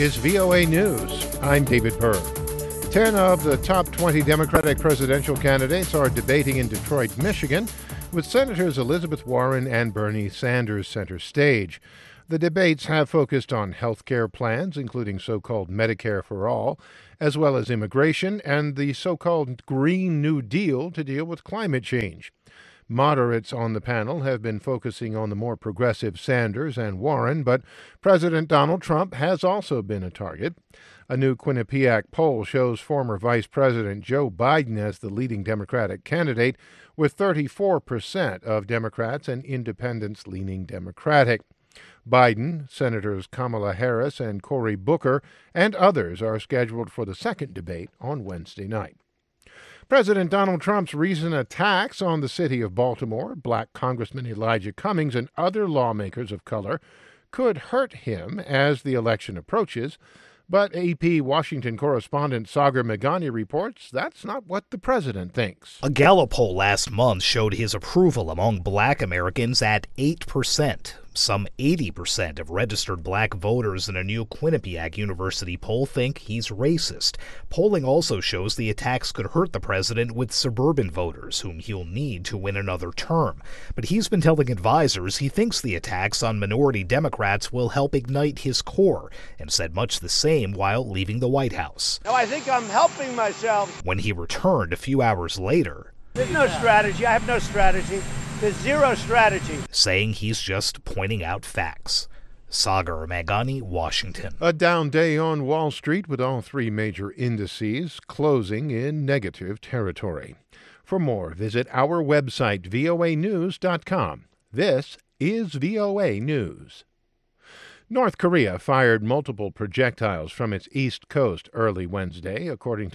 Is VOA News. I'm David Burr. 10 of the top 20 Democratic presidential candidates are debating in Detroit, Michigan, with Senators Elizabeth Warren and Bernie Sanders center stage. The debates have focused on health care plans, including so-called Medicare for All, as well as immigration and the so-called Green New Deal to deal with climate change. Moderates on the panel have been focusing on the more progressive Sanders and Warren, but President Donald Trump has also been a target. A new Quinnipiac poll shows former Vice President Joe Biden as the leading Democratic candidate, with 34% of Democrats and independents leaning Democratic. Biden, Senators Kamala Harris and Cory Booker, and others are scheduled for the second debate on Wednesday night. President Donald Trump's recent attacks on the city of Baltimore, Black Congressman Elijah Cummings, and other lawmakers of color could hurt him as the election approaches. But AP Washington correspondent Sagar Meghani reports that's not what the president thinks. A Gallup poll last month showed his approval among Black Americans at 8%. Some 80% of registered Black voters in a new Quinnipiac University poll think he's racist. Polling also shows the attacks could hurt the president with suburban voters, whom he'll need to win another term. But he's been telling advisors he thinks the attacks on minority Democrats will help ignite his core, and said much the same while leaving the White House. No, I think I'm helping myself. When he returned a few hours later, There's no strategy. I have no strategy. There's zero strategy. Saying he's just pointing out facts. Sagar Meghani, Washington. A down day on Wall Street with all three major indices closing in negative territory. For more, visit our website, voanews.com. This is VOA News. North Korea fired multiple projectiles from its east coast early Wednesday, according to